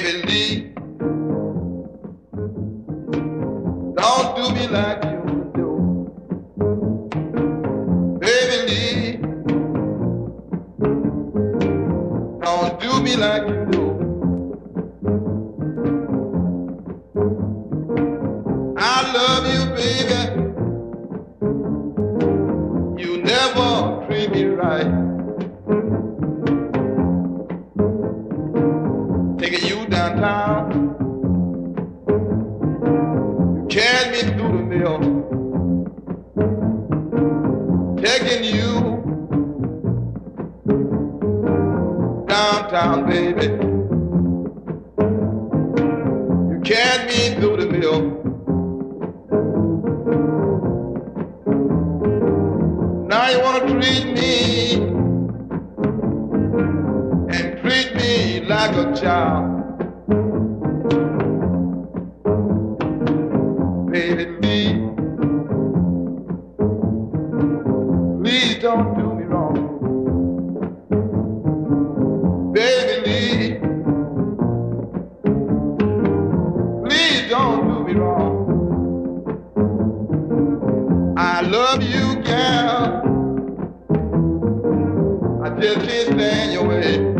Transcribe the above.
Baby Lee, don't do me like you do. Baby Lee, don't do me like you do. I love you, baby. You never treat me right. Taking you downtown, you carried me through the mill. Taking you downtown, baby. You carried me through the mill. Now you wanna treat me and treat me like a child. Baby Lee, please don't do me wrong. Baby Lee, please don't do me wrong. I love you, gal. I just can't stand your way.